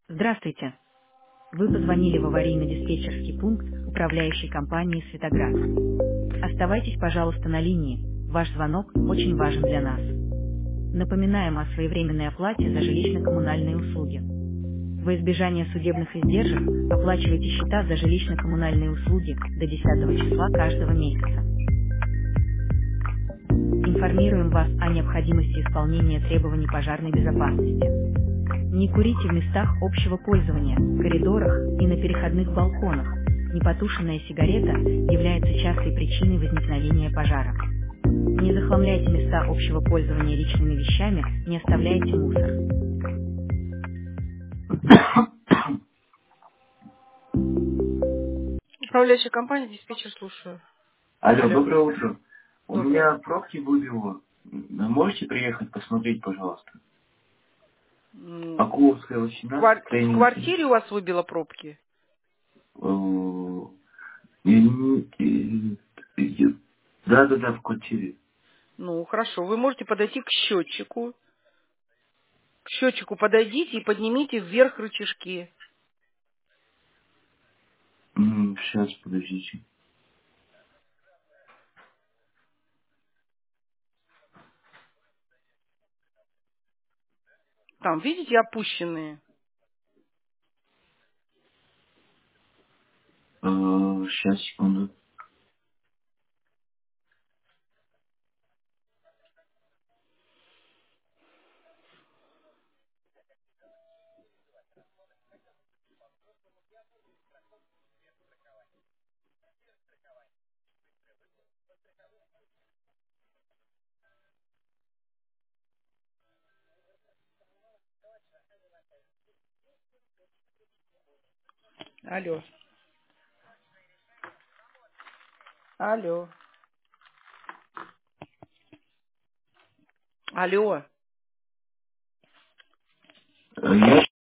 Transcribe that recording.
Здравствуйте. Вы позвонили в аварийно-диспетчерский пункт управляющей компании «Светоград». Оставайтесь, пожалуйста, на линии. Ваш звонок очень важен для нас. Напоминаем о своевременной оплате за жилищно-коммунальные услуги. Во избежание судебных издержек оплачивайте счета за жилищно-коммунальные услуги до 10 числа каждого месяца. Информируем вас о необходимости исполнения требований пожарной безопасности. Не курите в местах общего пользования, коридорах и на переходных балконах. Непотушенная сигарета является частой причиной возникновения пожара. Не захламляйте места общего пользования личными вещами, не оставляйте мусор. Управляющая компания, диспетчер, слушаю. Алло, Алло, доброе утро. У доброе. меня пробки в УЗИО. Вы можете приехать посмотреть, пожалуйста? Акуловская, 18, В строение 3. квартире у вас выбило пробки? Да, в квартире. Ну, хорошо. Вы можете подойти к счетчику. К счетчику подойдите и поднимите вверх рычажки. Сейчас, подождите. Там, видите, опущенные. Сейчас, секунду. Алло. Алло. Алло. Я